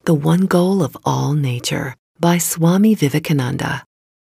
The One Goal of All Nature by Swami Vivekananda.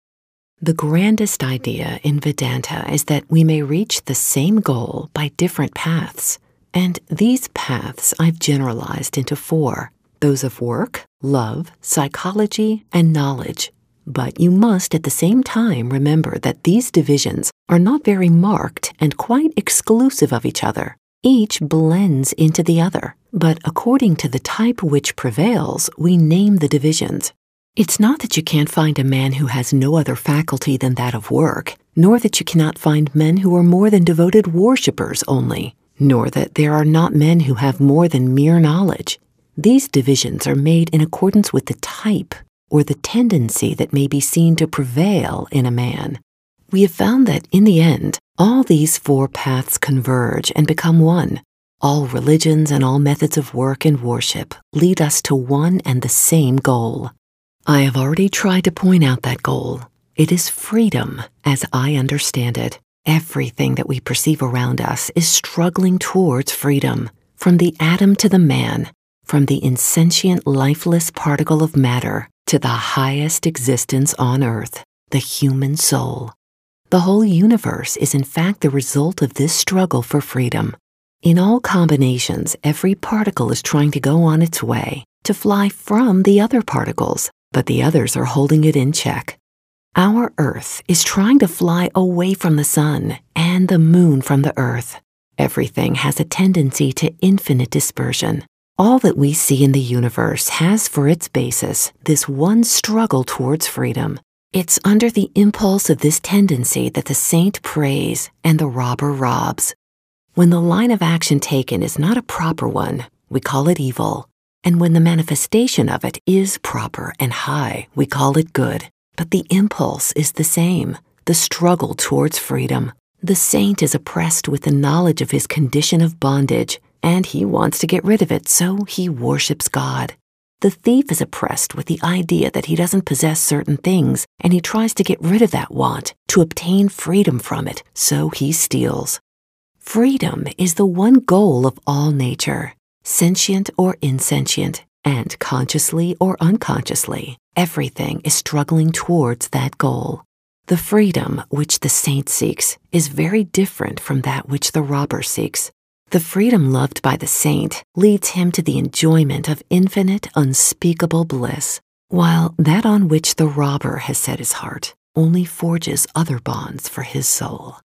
The grandest idea in Vedanta is that we may reach the same goal by different paths, and these paths I've generalized into 4, those of work, love, psychology, and knowledge. But you must at the same time remember that these divisions are not very marked and quite exclusive of each other. Each blends into the other, but according to the type which prevails, we name the divisions. It's not that you can't find a man who has no other faculty than that of work, nor that you cannot find men who are more than devoted worshippers only, nor that there are not men who have more than mere knowledge. These divisions are made in accordance with the type or the tendency that may be seen to prevail in a man. We have found that in the end, all these 4 paths converge and become one. All religions and all methods of work and worship lead us to one and the same goal. I have already tried to point out that goal. It is freedom, as I understand it. Everything that we perceive around us is struggling towards freedom, from the atom to the man, from the insentient, lifeless particle of matter to the highest existence on earth, the human soul. The whole universe is in fact the result of this struggle for freedom. In all combinations, every particle is trying to go on its way, to fly from the other particles, but the others are holding it in check. Our Earth is trying to fly away from the sun and the moon from the Earth. Everything has a tendency to infinite dispersion. All that we see in the universe has for its basis this one struggle towards freedom. It's under the impulse of this tendency that the saint prays and the robber robs. When the line of action taken is not a proper one, we call it evil. And when the manifestation of it is proper and high, we call it good. But the impulse is the same, the struggle towards freedom. The saint is oppressed with the knowledge of his condition of bondage, and he wants to get rid of it, so he worships God. The thief is oppressed with the idea that he doesn't possess certain things, and he tries to get rid of that want, to obtain freedom from it, so he steals. Freedom is the one goal of all nature, sentient or insentient, and consciously or unconsciously, everything is struggling towards that goal. The freedom which the saint seeks is very different from that which the robber seeks. The freedom loved by the saint leads him to the enjoyment of infinite, unspeakable bliss, while that on which the robber has set his heart only forges other bonds for his soul.